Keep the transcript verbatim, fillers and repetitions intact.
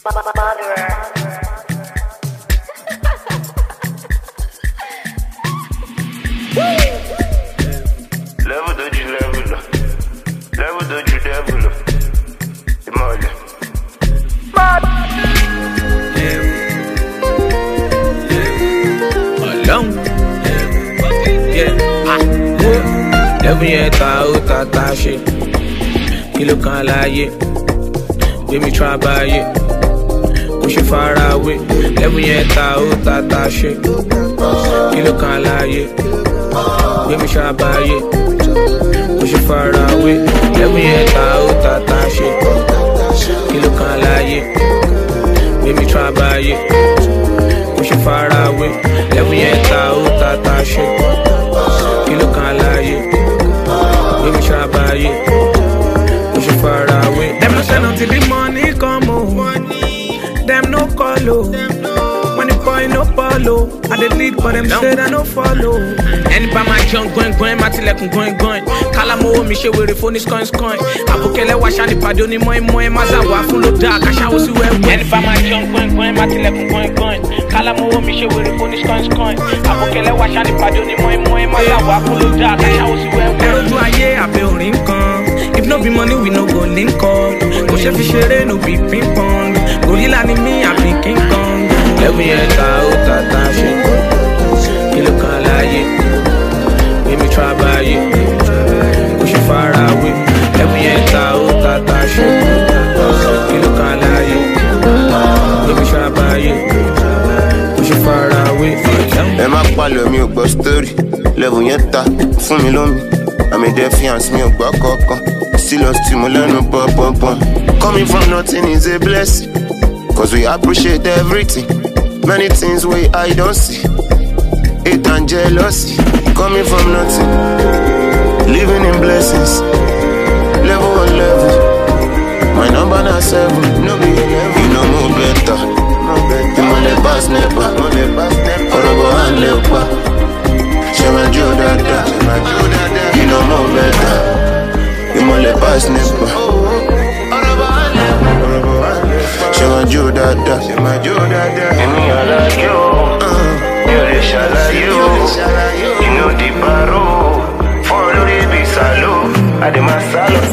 Level doju level up. Level doju level up. Imole. Alone. Yeah. Ah. Level yẹn ta ó ta ta ṣe. Kí ló kan láyé? Gbé mi try báyé. Kò ṣe fara wé. Level yẹn ta ó ta ta ṣe. Kí ló kan láyé? Gbé mi try báyé. Kò ṣe fara wé. Level yẹn ta ó ta ta ṣe. Kí ló kan láyé? Gbé mi try báyé. Kò ṣe fara wé. Level yẹn ta ó ta ta ṣe. Kí ló kan láyé? Gbé mi try báyé. Kò ṣe fara wé. Dem no send until the money come o. Dem no call o. When the boy no follow, I dey lead but them say I no follow. Ẹni bá máa jẹun gbọ́ngbọ́n, má tilẹ̀kùn gbọ́ngbọ́n. Kálámowó mi ṣe wèrè fóní skọ́ńskọ́ń. Àbùkẹ́lẹ́ wa ṣáni pàdé onímọ̀-ìmọ̀ má zà wá fún ló dáa, káṣáwó sí wẹ́wẹ́. Ẹni bá máa jẹun gbọ́ngbọ́n, má tilẹ̀kùn gbọ́ngbọ́n. Kálámowó mi ṣe wèrè fóní skọ́ńskọ́ń. Àbùkẹ́lẹ́ wa ṣáni pàdé onímọ̀-ìmọ̀ má zà wá fún ló dáa, káṣáwó sí wẹ́wẹ́. Ẹ̀rọ ojú ayé àbẹ̀ orin kan. If no be money, we no go link up. Kò ṣe fi ṣeré, no be ping pong. Gorilla ni mí, àbí King Kong. Level yẹn ta ó ta ta ṣe. Kí ló kan láyé? Gbé mi try báyé. Kò ṣe fara wé. Level yẹn ta ó ta ta ṣe. Kí ló kan láyé? Gbé mi try báyé. Kò ṣe fara wé. Ẹ má palẹ̀ mi ò gbọ́ story. Level yẹn ta fún mi lómi. Àmì defiance mi ò gbọ́ kankan. Still lost to mo lẹ́nu pọ́npọ́npọ́n. Coming from nothing is a blessing. Cause we appreciate everything. Many things we I don't see. Hate and jealousy. Coming from nothing. Living in blessings. Level on level. My number now seven. No be eleven. You know more better. You know the boss never. Orobo and lepa. Shema Joe Dada. You know more better. You know the boss never. Shema Joe Dada. Shema Joe Dada. Emi ala yo. Yo le shala yo. You know the baro. Follow the bisalo. Ade masalo.